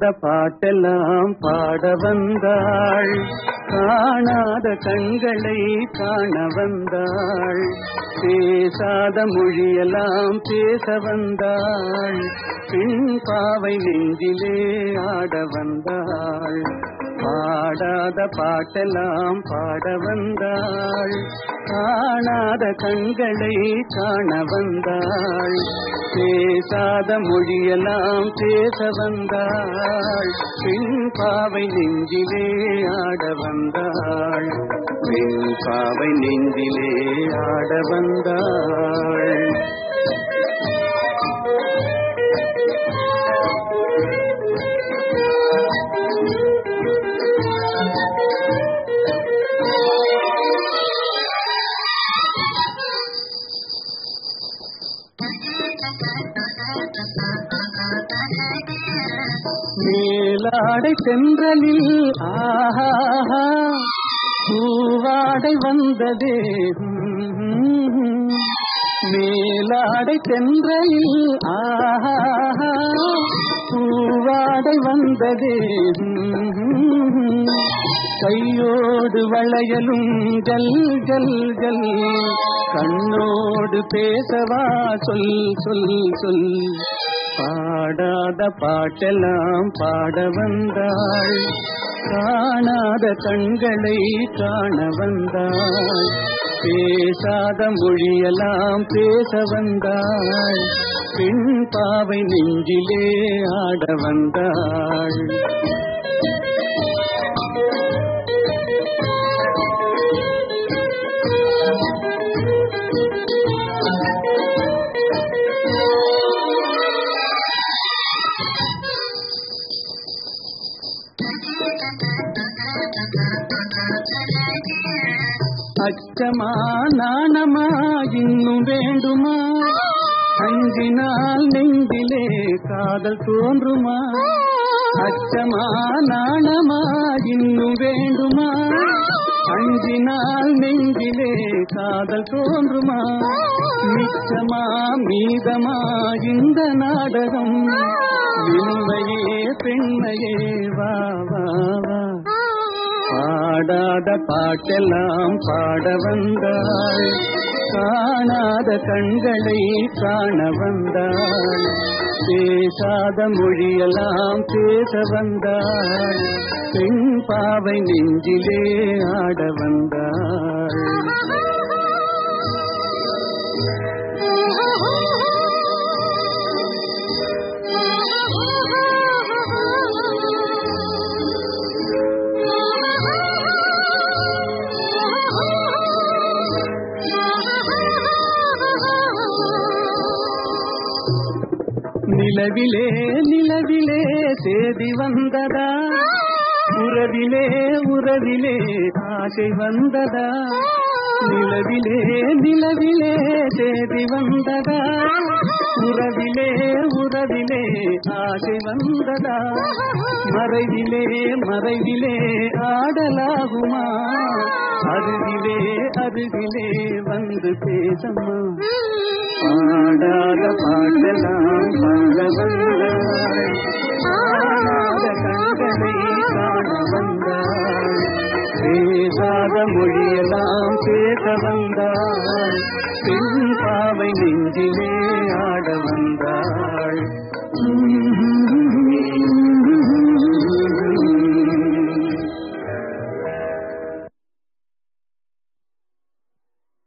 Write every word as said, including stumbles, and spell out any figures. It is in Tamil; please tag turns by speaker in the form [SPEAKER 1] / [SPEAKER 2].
[SPEAKER 1] பாடாத பாட்டெல்லாம் பாட வந்தாள், காணாத கண்களை காண வந்தாள், பேசாத மொழியெல்லாம் பேச வந்தாள், பெண் பாவை நெஞ்சிலே ஆட வந்தாள். பாடாத பாட்டெல்லாம் பாட வந்தாள், காணாத கண்களை காண வந்தாள், பேசாத மொழியெல்லாம் பேச வந்தாள், பெண் பாவை நெஞ்சிலே ஆட வந்தாள், பெண் பாவை நெஞ்சிலே ஆட வந்தாள். மேலாடை சென்றலில் ஆஹா பூவாடை வந்ததே, மேலாடை சென்றலில் ஆஹா பூவாடை வந்ததே, கையோடு வளையலும் ஜல் ஜல் ஜல், கண்ணோடு பேசவா சொல் சொல் சொல். பாடாத பாட்டெல்லாம் பாட வந்தாள், காணாத கண்களை காண வந்தாள், பேசாத மொழியெல்லாம் பேச வந்தாள், பெண் பாவை நெஞ்சிலே ஆட வந்தாள். அச்சமா நாணமா இன்னும் வேண்டுமா, அஞ்சினால் நெஞ்சிலே காதல் தோன்றுமா, அச்சமா நாணமா இன்னும் வேண்டுமா, அஞ்சினால் நெஞ்சிலே காதல் தோன்றுமா, மிச்சமா மீதமா இந்த நாடகம், உண்மையே பெண்மையே வா வா வா. பாடாத பாட்டெல்லாம் பாட வந்தாள், காணாத கண்களை காண வந்தாள், பேசாத மொழியெல்லாம் பேச வந்தாள், பெண் பாவை நெஞ்சிலே ஆட வந்தாள். நிலவிலே நிலவிலே சேதி வந்ததா, உறவிலே உறவிலே ஆசை வந்ததா, நிலவிலே நிலவிலே சேதி வந்ததா, உறவிலே உறவிலே ஆசை வந்ததா, மறைவிலே மறைவிலே ஆடலாகுமா, அருகிலே அருகிலே வந்து பேசம்மா. பாடாத பாட்டெல்லாம் பாட வந்தாள், காணாத கண்களை காண வந்தாள், பேசாத மொழியெல்லாம் பேச வந்தாள், பெண் பாவை நெஞ்சிலே ஆட வந்தாள்.